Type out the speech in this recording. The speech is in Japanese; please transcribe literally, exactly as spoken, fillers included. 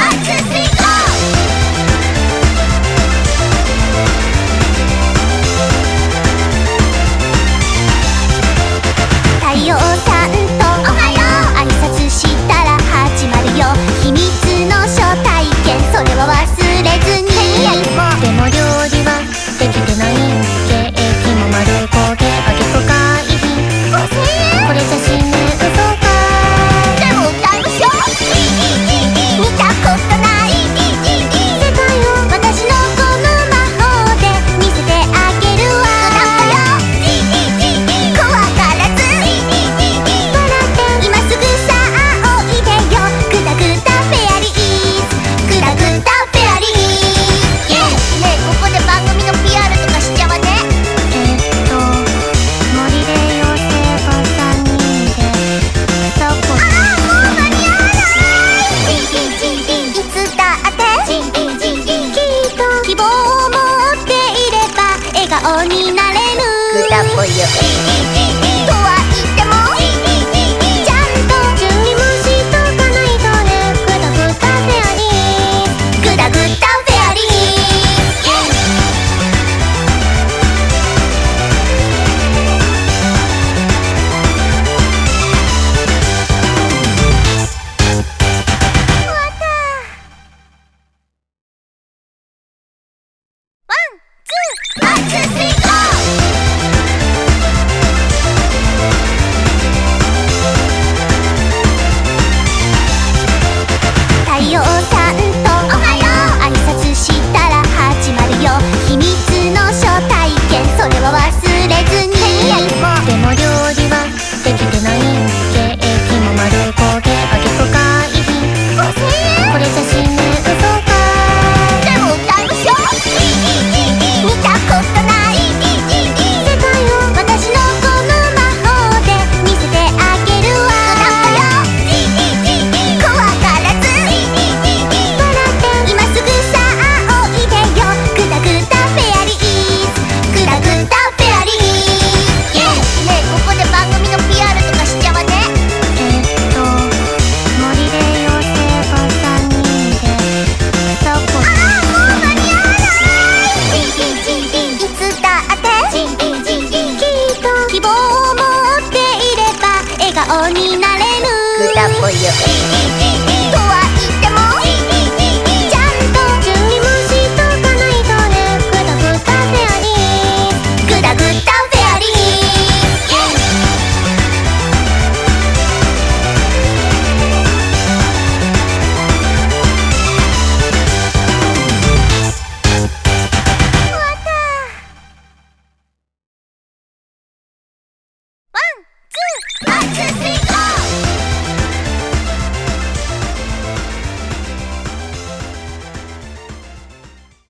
太陽さんとおはよう挨拶したら始まるよ秘密の初体験それは忘れずにでも料理はできてないケーキも丸い焦げ揚げ深いごせんえんこれじゃ死ぬ嘘かでも歌いましょう見たことない世界を私のこの魔法で見せてあげるわ怖がらず今すぐさあおいでよグダグダフェアリーグダグダフェアリーねえここで番組の ピーアール とかしちゃわねえっと森で妖精がさんにんでそこああもう間に合わないいつだってきっと希望を持っていれば笑顔になれるグダぽよとは言ってもちゃんと準備もしとかないとねグダグダフェアリーグダグダフェアリー終わったワン、ツー、ワン、ツー、スリー、ゴー太陽さんとおはよう挨拶したら始まるよ秘密の初体験それは忘れずにでも料理はできてないケーキも丸い焦げ揚げ深いごせんえんこれじゃ死ぬ嘘かでも歌いましょう見たことない世界を私のこの魔法で見せてあげるわ怖がらず今すぐさあおいでよグダグダフェアリーグダグダフェアリーねえここで番組の ピーアール とかしちゃわねえっと森で妖精がさんにんでそこああもう間に合わないいつだってきっと希望を持っていれば笑顔になれるグダぽよ